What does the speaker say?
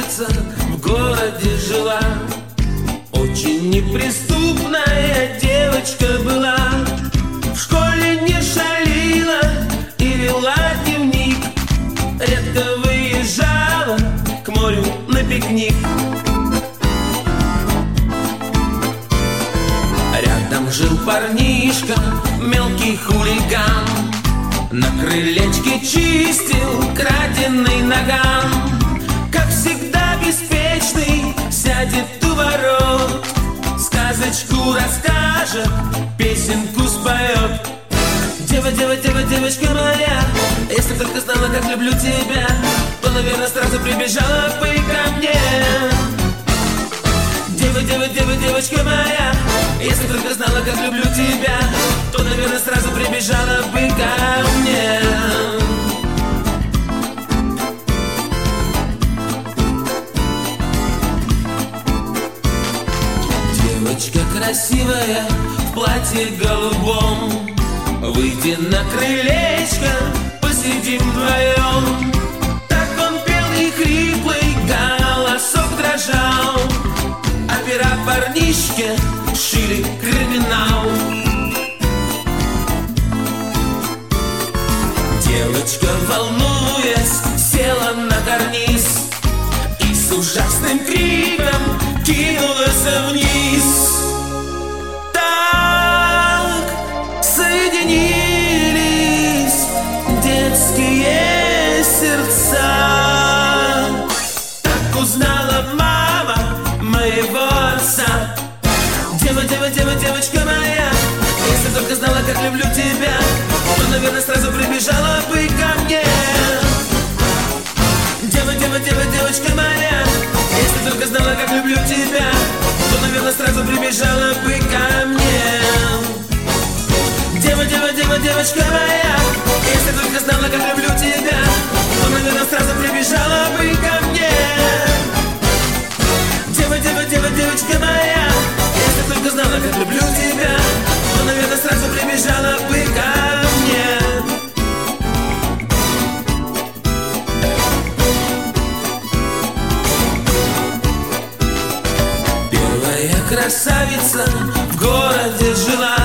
красавица в городе жила. Очень неприступная девочка была. В школе не шалила и вела дневник. Редко выезжала к морю на пикник. Рядом жил парнишка, мелкий хулиган. На крылечке чистил краденый наган. Как всегда беспечный, сядет у ворот, сказочку расскажет, песенку споет. Девочка моя, если только знала, как люблю тебя, то, наверное, сразу прибежала бы ко мне. Девочка моя, если только знала, как люблю тебя, то, наверное, сразу прибежала бы ко мне. Девочка красивая в платье голубом, выйди на крылечко, посидим вдвоем. Так он пел и хриплый голосок дрожал, а пера парнишке шили криминал. Девочка, волнуясь, села на карниз и с ужасным криком кинулась вниз. Так соединились детские сердца. Так узнала мама моего отца. Девочка моя, если только знала, как люблю тебя, то, наверное, сразу прибежала бы ко мне. Девочка моя, если только знала, как люблю тебя, то, наверное, сразу прибежала бы ко мне. Девочка моя, если только знала, как люблю тебя, то, наверное, сразу прибежала бы ко мне. Девочка моя, если только знала, как люблю тебя, то, наверное, сразу прибежала бы ко мне. Первая красавица в городе жила.